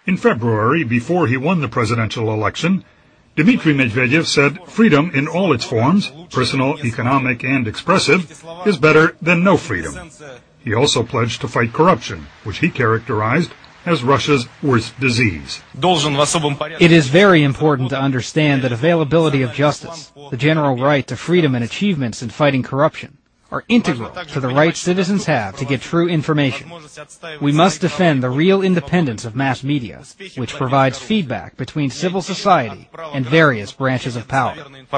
In February, before he won the presidential election, Dmitry Medvedev said freedom in all its forms, personal, economic, and expressive, is better than no freedom. He also pledged to fight corruption, which he characterized as Russia's worst disease. It is very important to understand that availability of justice, the general right to freedom and achievements in fighting corruption, are integral to the right citizens have to get true information. We must defend the real independence of mass media, which provides feedback between civil society and various branches of power.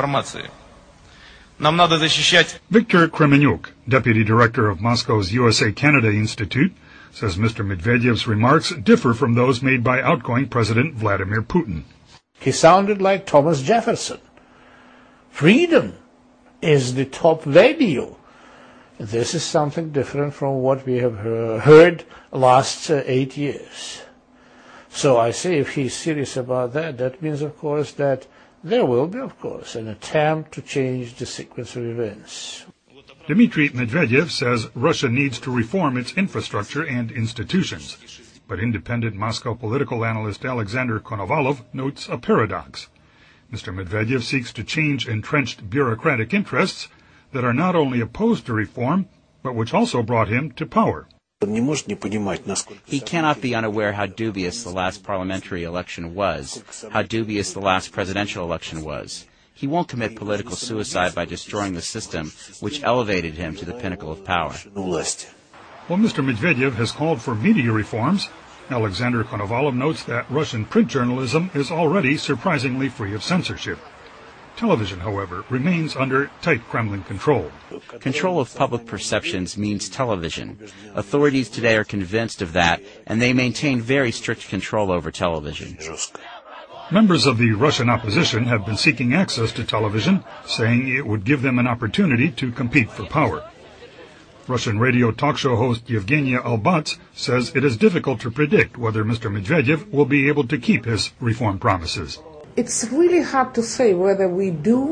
Viktor Kremenyuk, deputy director of Moscow's USA-Canada Institute, says Mr. Medvedev's remarks differ from those made by outgoing President Vladimir Putin. He sounded like Thomas Jefferson. Freedom is the top value. This is something different from what we have heard last 8 years. So I say if he's serious about that, that means, of course, that there will be, of course, an attempt to change the sequence of events. Dmitry Medvedev says Russia needs to reform its infrastructure and institutions. But independent Moscow political analyst Alexander Konovalov notes a paradox. Mr. Medvedev seeks to change entrenched bureaucratic interests that are not only opposed to reform, but which also brought him to power. He cannot be unaware how dubious the last parliamentary election was, how dubious the last presidential election was. He won't commit political suicide by destroying the system which elevated him to the pinnacle of power. While Mr. Medvedev has called for media reforms, Alexander Konovalov notes that Russian print journalism is already surprisingly free of censorship. Television, however, remains under tight Kremlin control. Control of public perceptions means television. Authorities today are convinced of that, and they maintain very strict control over television. Members of the Russian opposition have been seeking access to television, saying it would give them an opportunity to compete for power. Russian radio talk show host Yevgenia Albats says it is difficult to predict whether Mr. Medvedev will be able to keep his reform promises. It's really hard to say whether we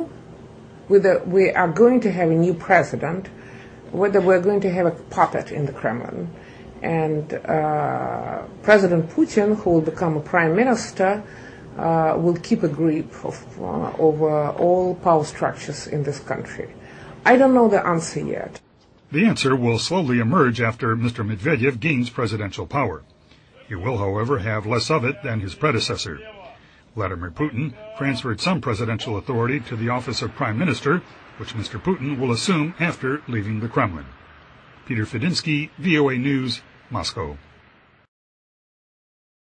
are going to have a new president, whether we're going to have a puppet in the Kremlin. And President Putin, who will become a prime minister, will keep a grip over all power structures in this country. I don't know the answer yet. The answer will slowly emerge after Mr. Medvedev gains presidential power. He will, however, have less of it than his predecessor. Vladimir Putin transferred some presidential authority to the office of Prime Minister, which Mr. Putin will assume after leaving the Kremlin. Peter Fedinsky, VOA News, Moscow.